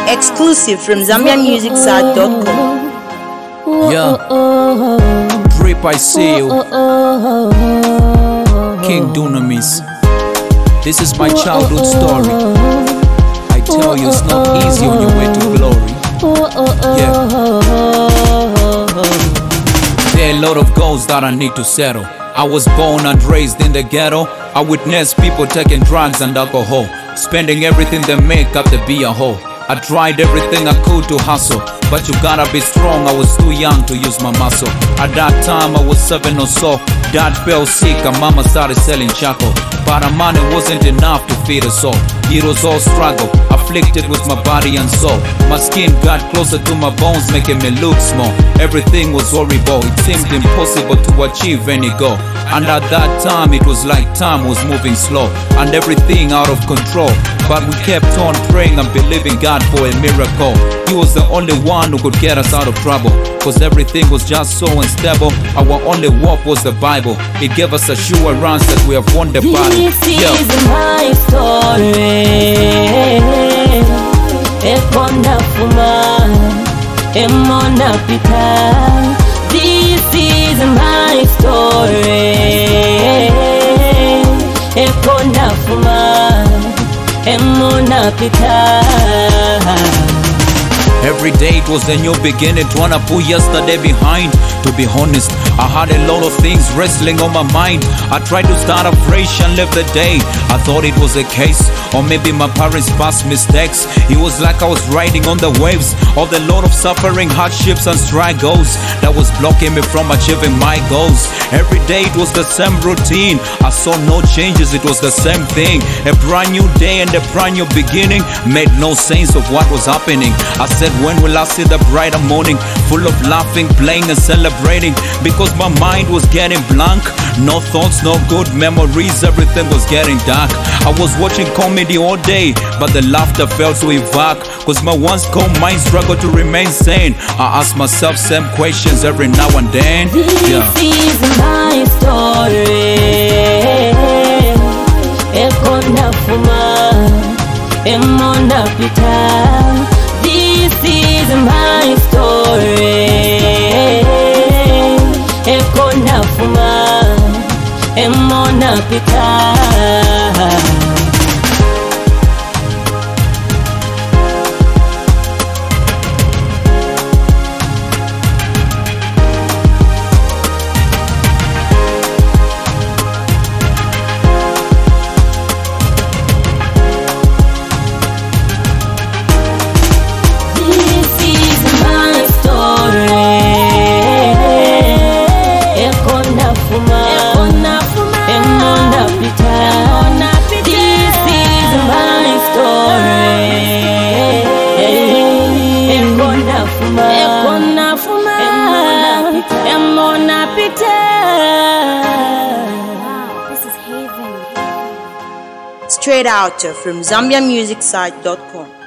Exclusive from ZambianMusicSite.com. Yeah, Drip, I see you. King Dunamis. This is my childhood story. I tell you, it's not easy on your way to glory. Yeah. There are a lot of goals that I need to settle. I was born and raised in the ghetto. I witnessed people taking drugs and alcohol, spending everything they make up to be a hoe. I tried everything I could to hustle, but you gotta be strong. I was too young to use my muscle. At that time I was 7 or so. Dad fell sick and mama started selling charcoal, but our money wasn't enough to feed us all. It was all struggle, afflicted with my body and soul. My skin got closer to my bones, making me look small. Everything was horrible, it seemed impossible to achieve any goal. And at that time it was like time was moving slow and everything out of control. But we kept on praying and believing God for a miracle. He was the only one who could get us out of trouble, cause everything was just so unstable. Our only hope was the Bible. It gave us assurance that we have won the battle. This is my story. Ekonda fuma, emona pita. This is my story. Ekonda fuma, emona pita. Every day it was a new beginning, trying to put yesterday behind. To be honest, I had a lot of things wrestling on my mind. I tried to start afresh and live the day. I thought it was a case, or maybe my parents' past mistakes. It was like I was riding on the waves of the lot of suffering, hardships and struggles that was blocking me from achieving my goals. Every day it was the same routine. I saw no changes, it was the same thing. A brand new day and a brand new beginning made no sense of what was happening. I said, when will I see the brighter morning, full of laughing, playing and celebrating? Because my mind was getting blank, no thoughts, no good memories, everything was getting dark. I was watching comedy all day, but the laughter felt so vague, cause my once calm mind struggled to remain sane. I ask myself same questions every now and then. This is my story. Ekonda fuma, emona pita. This is my story. Ekonda fuma, emona pita. Straight out from ZambianMusicSite.com.